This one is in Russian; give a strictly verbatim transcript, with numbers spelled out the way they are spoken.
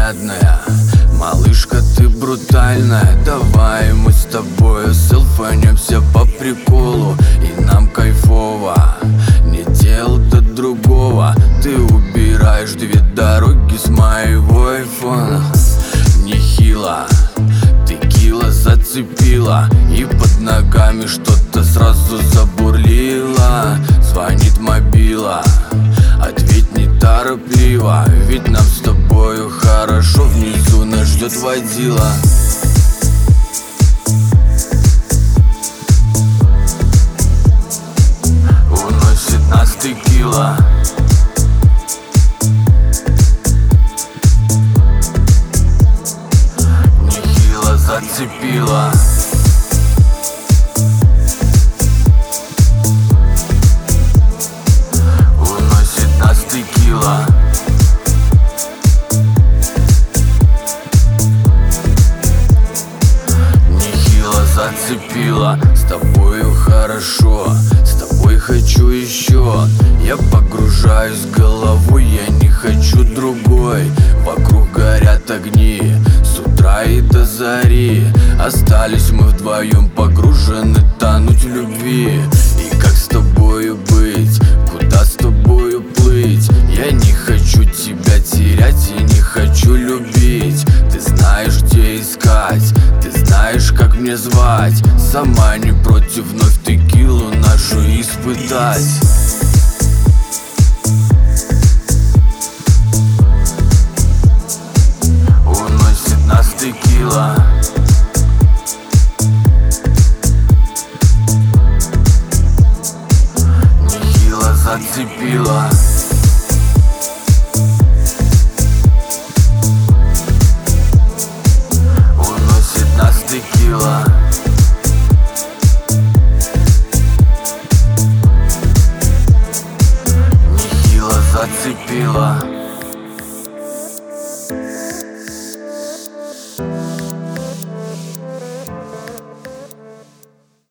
невероятная. Малышка, ты брутальная. Давай мы с тобой селфанемся по приколу, и нам кайфово, не дел до другого. Ты убираешь две дороги с моего айфона. Нехило, текила зацепила, и под ногами что-то сразу забурлило. Звонит мобила, ответь неторопливо, ведь нам с тобою хорошо. Внизу нас ждет водила. Уносит нас текила. Нехило зацепила. Уносит нас текила. Нехило зацепила. С тобою хорошо, с тобой хочу еще. Я погружаюсь головой, я не хочу другой. Вокруг горят огни с утра и до зари. Остались мы вдвоем, погружены тонуть в любви. И как с тобою быть, куда с тобою плыть? Я не хочу тебя терять и не хочу любить. Ты знаешь, где искать, ты знаешь, как мне звать. Сама не против вновь текилу нашу испытать. Уносит нас текила. Нехило зацепила. Уносит нас текила. Нехило зацепила.